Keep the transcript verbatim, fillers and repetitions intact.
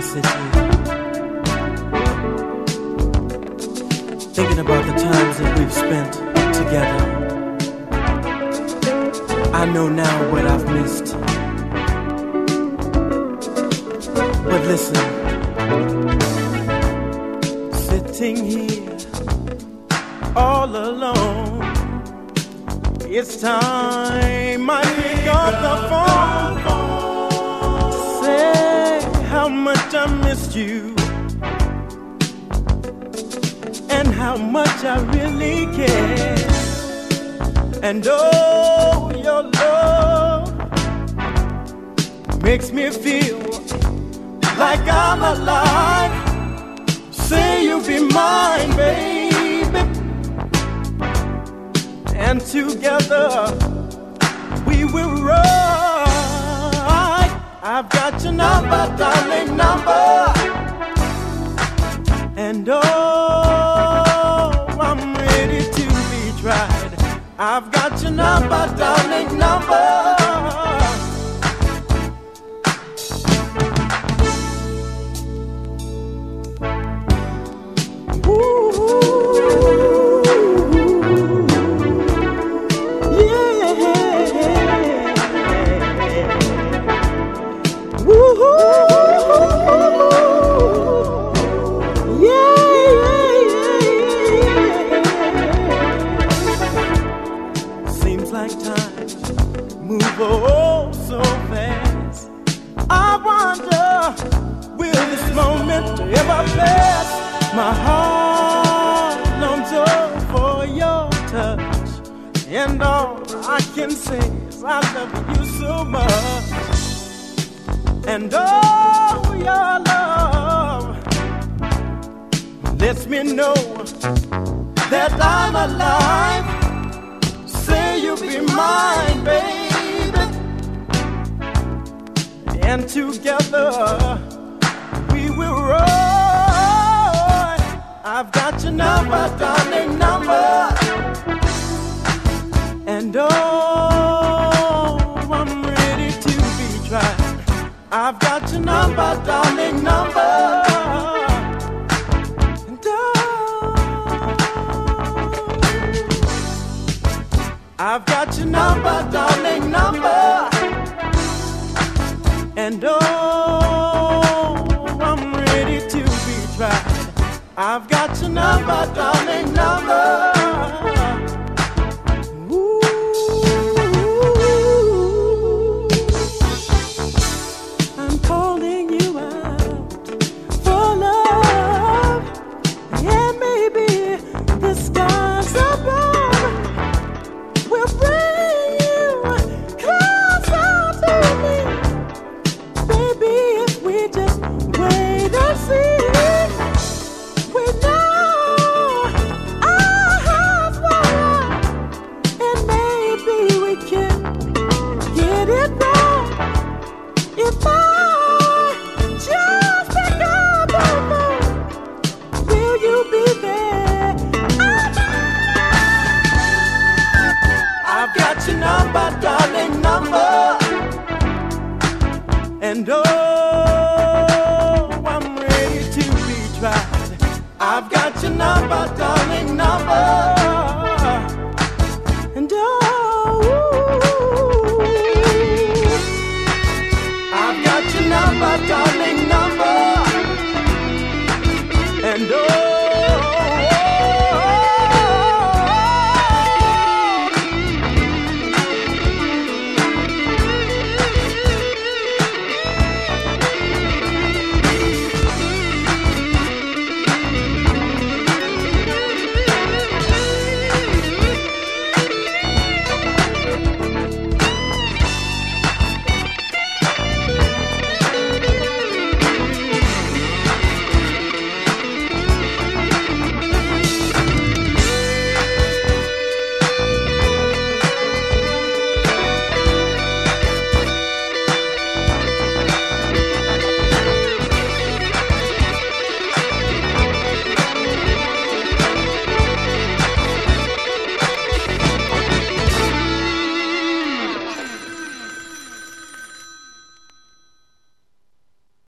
sit here thinking about the times that we've spent together. I know now what I've missed. But listen, sitting here all alone, it's time I pick up the phone, say how much I missed you and how much I really care. And oh, your love makes me feel like I'm alive. Say you'll be mine, baby, and together we will ride. I've got your number, darling, number, and oh, I'm ready to be tried. I've got your number, darling, number. Like time move oh so fast. I wonder, will this moment ever pass? My heart longs oh for your touch, and all I can say is I love you so much. And oh, your love lets me know that I'm alive. Say you'll be mine, baby, and together we will ride. I've got your number, darling, number, and oh, I'm ready to be tried. I've got your number, darling, number. I've got your number, darling, number, and oh, I'm ready to be tried. I've got your number, darling, number.